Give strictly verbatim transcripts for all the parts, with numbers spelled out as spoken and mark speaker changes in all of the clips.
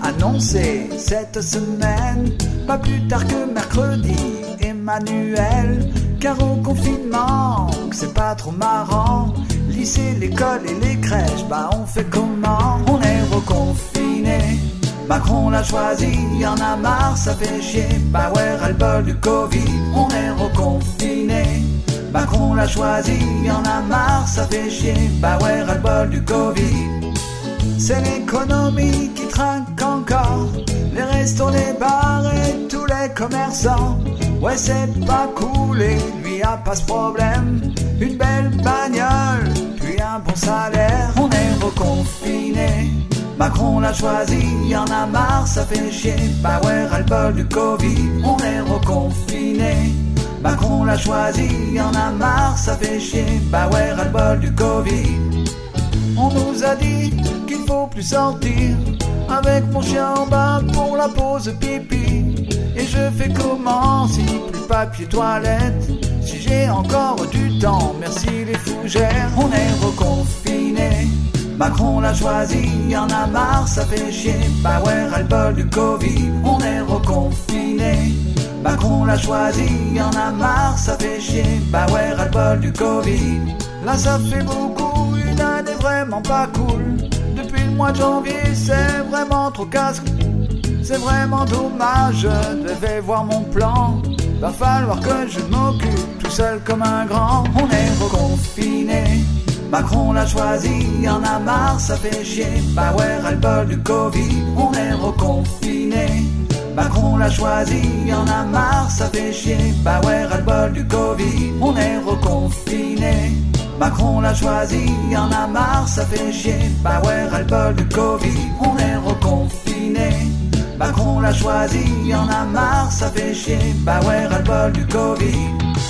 Speaker 1: annoncé cette semaine, pas plus tard que mercredi, Emmanuel. Car au confinement, c'est pas trop marrant. Lycée, l'école et les crèches, bah on fait comment? On est reconfiné. Macron l'a choisi, y'en a marre, ça fait chier. Bah ouais, ras-le-bol du Covid, on est reconfiné. Macron l'a choisi, y'en a marre, ça fait chier. Bah ouais, ras-le-bol du Covid. C'est l'économie qui trinque encore, les restos, les bars et tous les commerçants. Ouais, c'est pas cool et lui a pas ce problème. Une belle bagnole, puis un bon salaire. On est reconfiné. Macron l'a choisi, y'en a marre, ça fait chier. Bah ouais, ras-le-bol du Covid, on est reconfiné. Macron l'a choisi, y'en a marre, ça fait chier. Bah ouais, ras-le-bol du Covid. On nous a dit qu'il faut plus sortir avec mon chien en bas pour la pause pipi. Et je fais comment si plus papier toilette? Si j'ai encore du temps, merci les fougères. On est reconfiné. Macron l'a choisi, y'en a marre, ça fait chier. Bah ouais, ras-le-bol du Covid, on est reconfiné. Macron l'a choisi, y'en a marre, ça fait chier. Bah ouais, ras-le-bol du Covid. Là ça fait beaucoup, une année vraiment pas cool. Depuis le mois de janvier, c'est vraiment trop casse. C'est vraiment dommage, je devais voir mon plan. Va falloir que je m'occupe tout seul comme un grand. On est reconfiné. Macron l'a choisi, y'en a marre, ça fait chier. Bah ouais, ras-le-bol du Covid, on est reconfiné. Macron l'a choisi, y'en a marre, ça fait chier. Bah ouais, ras-le-bol du Covid, on est reconfiné. Macron l'a choisi, y'en a marre, ça fait chier. Bah ouais, ras-le-bol du Covid, on est reconfiné. Macron l'a choisi, y'en a marre, ça fait chier. Bah ouais, ras-le-bol du Covid.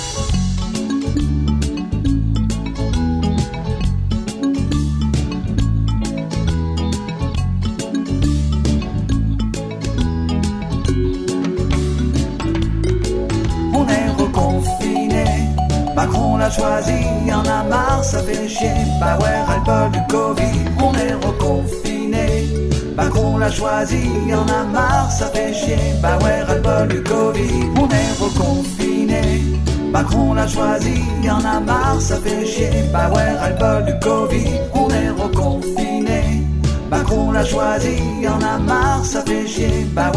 Speaker 1: On est reconfiné. Macron l'a choisi, y'en a marre, ça fait chier. Bah ouais, ras-le-bol du Covid, on est reconfiné. Macron l'a choisi, y'en a marre, ça fait chier. Bah ouais, ras-le-bol du Covid, on est reconfiné. Macron l'a choisi, y'en a marre, ça fait chier. Bah ouais, ras-le-bol du Covid, on est reconfiné. Macron l'a choisi, y'en a marre, ça fait chier. Bah